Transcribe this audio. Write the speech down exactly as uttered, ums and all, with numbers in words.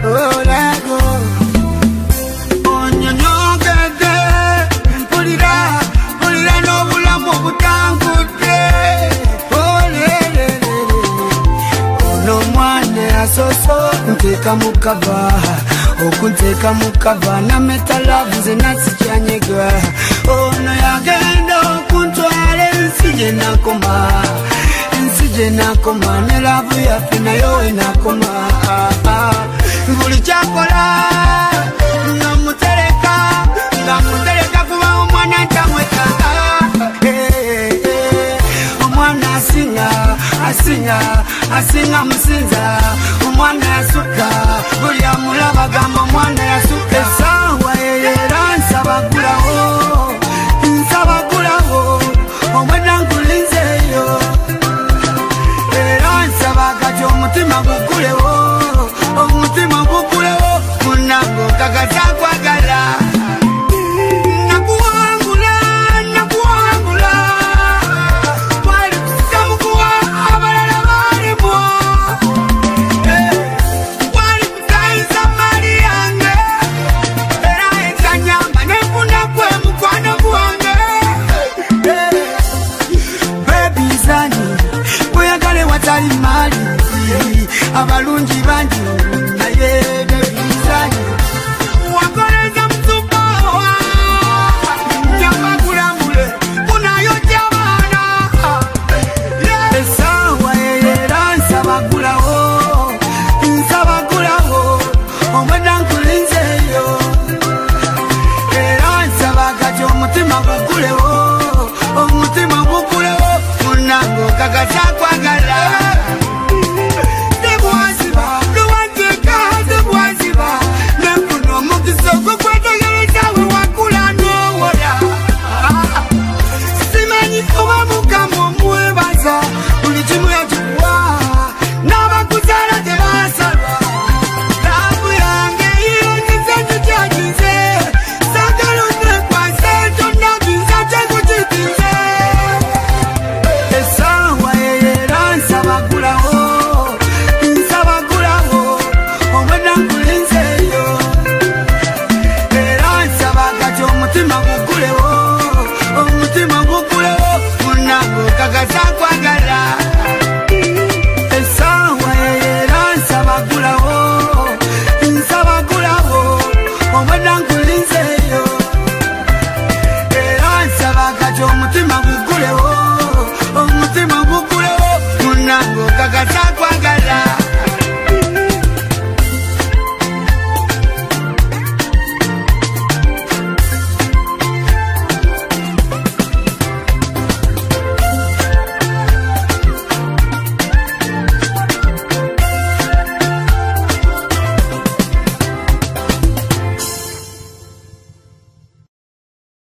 oh lego onyonyogede mpulira mpulira n'obulamu obutangudde oh lelelele ono mwana yasoso nteeka mu kava okunteeka mu kava na metalavu ze nasikyanyega ono yagenda okuntwala ensi gye nakoma ensi gye nakoma ne lavu yaffe nayo we nakoma buli kyakola ngamutereka ngamutereka kuba omwana ntamwetaaga omwana asinga asinga asinga musinza omwana yasukka buli amulaba gamba omwana yasukka essaawa era nsabagulawo nsabagulawo omwena nkulinzeeyo era nsabagati omutima gugulewo omutima gugulewo munango kagazakwagala nakuwangula nakuwangula wali kusamukuwa abalala balimwo wali kutayiza mali yange era ekanyamba nefuna kwe mukwano gwange bebi zani bweyagale watali mali abalungi bangi